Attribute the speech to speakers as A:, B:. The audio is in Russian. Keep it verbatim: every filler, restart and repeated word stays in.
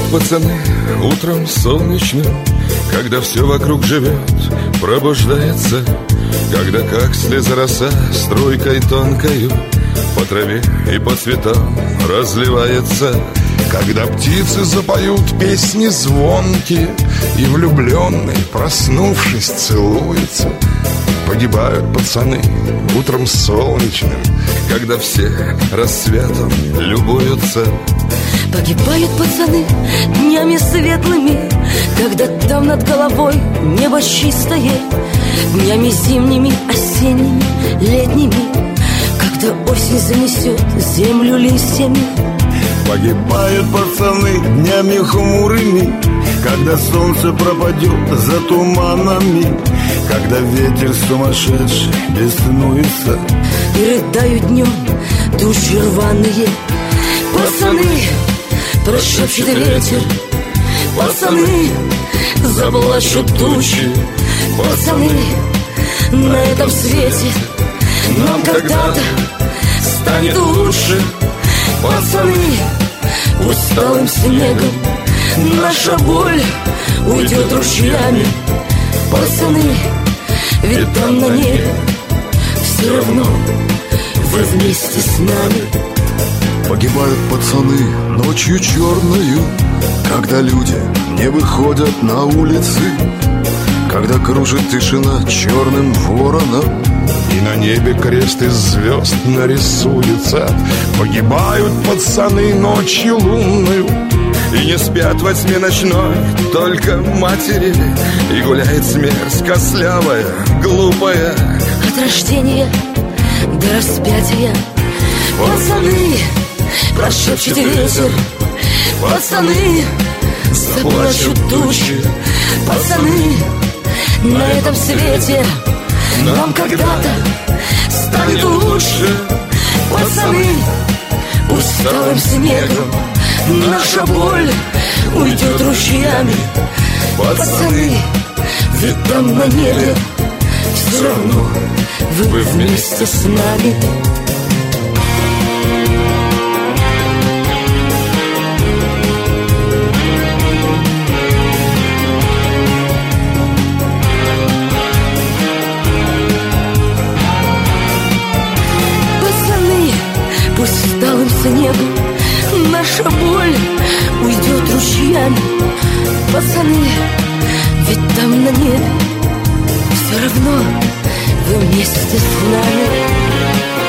A: пацаны утром солнечным, когда все вокруг живет, пробуждается, когда как слеза роса струйкой тонкою по траве и по цветам разливается,
B: когда птицы запоют песни звонкие, и влюбленные, проснувшись, целуются. Погибают пацаны утром солнечным,
A: когда все рассветом любуются.
C: Погибают пацаны днями светлыми, когда там над головой небо чистое, днями зимними, осенними, летними, когда осень занесет землю листьями.
D: Погибают пацаны днями хмурыми, когда солнце пропадет за туманами, когда ветер сумасшедший беснуется.
C: И рыдают днем души рваные. Пацаны, прошепчет ветер, пацаны, заплачут тучи. Пацаны, на этом свете нам когда-то станет лучше. Пацаны, усталым снегом наша боль уйдет ручьями. Пацаны, ведь там на небе все равно вы вместе с нами.
E: Погибают пацаны ночью черною, когда люди не выходят на улицы, когда кружит тишина черным вороном,
B: и на небе крест из звезд нарисуется. Погибают пацаны ночью лунную,
A: и не спят во тьме ночной только матери, и гуляет смерть костлявая, глупая.
C: От рождения до распятия. Пацаны, прошепчет ветер, пацаны, заплачут тучи. Пацаны, на этом свете нам когда-то станет лучше. Пацаны, усталым снегом наша боль уйдет ручьями. Пацаны, ведь там на небе все равно вы вместе с нами. Усталым снегом наша боль уйдет ручьями. Пацаны, ведь там на небе все равно вы вместе с нами.